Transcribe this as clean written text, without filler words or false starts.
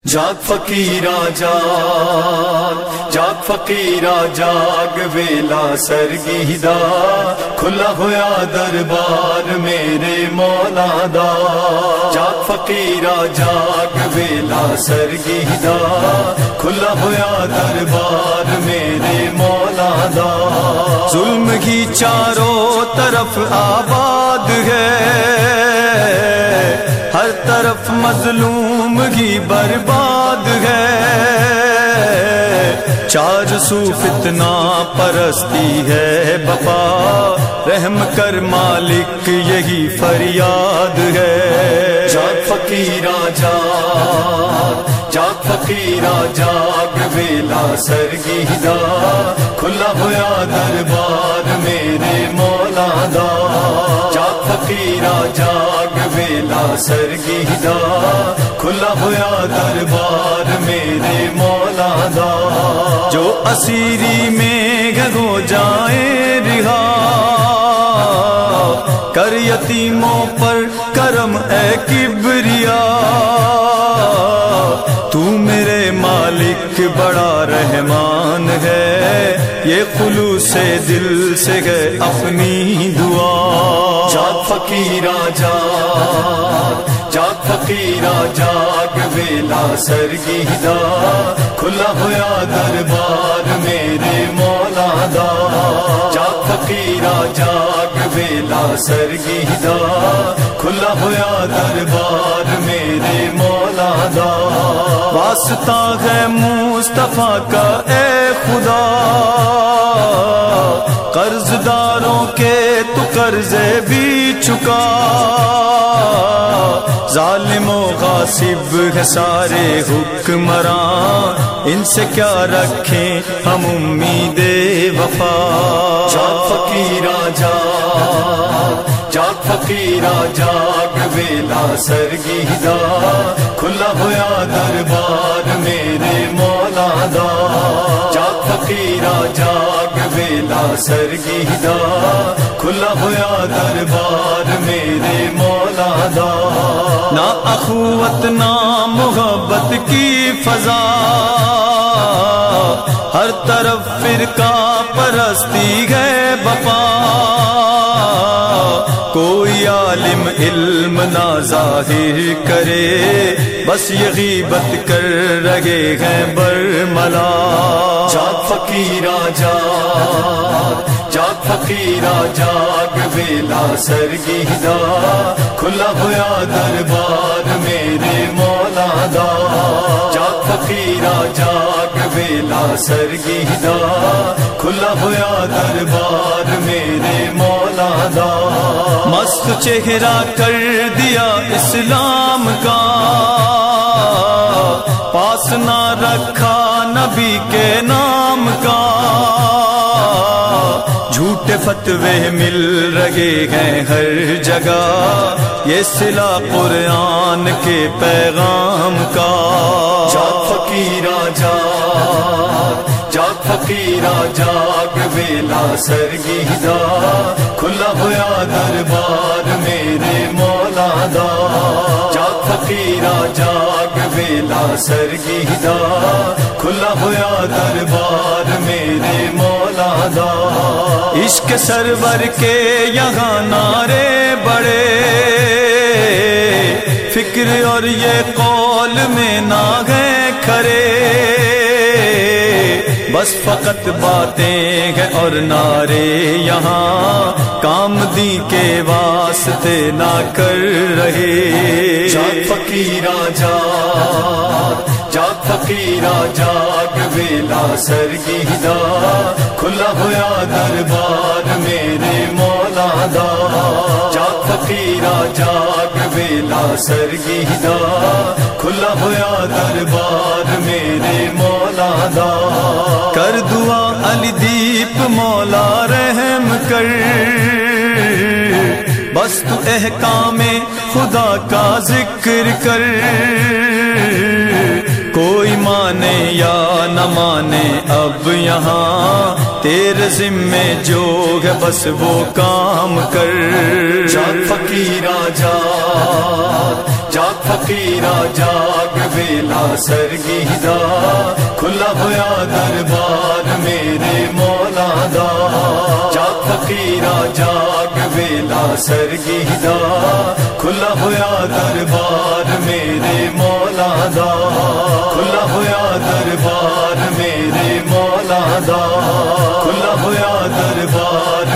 جاگ فقیرا جاگ فقیرا جاگ ویلا سرگیدہ کھلا ہویا دربار میرے مولا دا جاگ فقیرا جاگ ویلا سرگیدہ کھلا ہویا دربار میرے مولا دا ظلم کی چاروں طرف آباد ہے ہر طرف مظلوم کی برباد ہے چار سو فتنہ پرستی ہے بپا رحم کر مالک یہی فریاد ہے جاگ فقیرا جاگ فقیرا جاگ ویلا سرگیدہ کھلا ہویا دربار میرے مولا دا جاگ فقیرا جاگ ویلا سرگیدہ کھلا ہویا دربار میرے مولا دا جو اسیری میں ہو جائیں رہا کر یتیموں پر کرم اے کبریا تو میرے مالک بڑا رحمان ہے یہ خلوص دل سے ہے اپنی دعا جاگ فقیرا جاگ فقیرا جاگ ویلا سرگیدہ کھلا ہویا دربار میرے مولا دا جاگ فقیرا جاگ ویلا سرگیدہ کھلا ہویا دربار میرے مولا دا واسطہ ہے مصطفیٰ کا اے خدا قرض داروں کے تو قرضے بھی چکا ظالم و غاصب ہے سارے حکمران ان سے کیا رکھیں ہم امید وفا جاگ فقیرا جاگ فقیرا جاگ ویلا سرگیدہ کھلا ہویا دربار میرے مولا دا جاگ فقیرا جاگ ویلا سرگیدہ کھلا ہویا دربار میرے مولا دا نہ اخوت نہ محبت کی فضا ہر طرف فرقہ پرستی ہے بپا کوئی عالم علم نہ ظاہر کرے بس یہ غیبت کر رہے ہیں برملا جاگ فقیرا جاگ فقیرا جاگ ویلا سرگیدہ کھلا ہویا دربار میرے مولا دا جاگ فقیرا جاگ ویلا سرگیدہ کھلا ہویا دربار میرے مولا دا مست چہرہ کر دیا اسلام کا پاس نہ رکھا نبی کے نام کا جھوٹے فتوے مل رہے ہیں ہر جگہ یہ صلہ قرآن کے پیغام کا جاگ فقیرا جاگ فقیرا جاگ ویلا سرگیدہ کھلا ہویا دربار میرے مولا دا جاگ فقیرا جاگ ویلا سرگیدہ کھلا ہویا دربار میرے مولا دا عشق سرور کے یہاں نعرے بڑے فکر اور یہ قول میں نہ گئے کھڑے بس فقط باتیں ہیں اور نعرے یہاں کام دی کے واسطے نہ کر رہے جاگ فقیرا جاگ فقیرا جاگ ویلا سرگیدہ کھلا ہویا دربار میرے مولا دا جاگ فقیرا جاگ ویلا سرگیدہ کھلا ہویا دربار میرے مولا دا کر دعا علی دیپ مولا رحم کر بس تو احکام خدا کا ذکر کر کوئی مانے یا نہ مانے اب یہاں تیرے ذمے جو ہے بس وہ کام کر جاگ فقیرا جاگ فقیرا جاگ ویلا سرگیدا کھلا ہویا دربار میرے مولا دا جاگ فقیرا جاگ ویلا سرگیدا کھلا ہویا دربار میرے مولا دا کھلا ہویا دربار میرے مولا دا کھلا ہویا دربار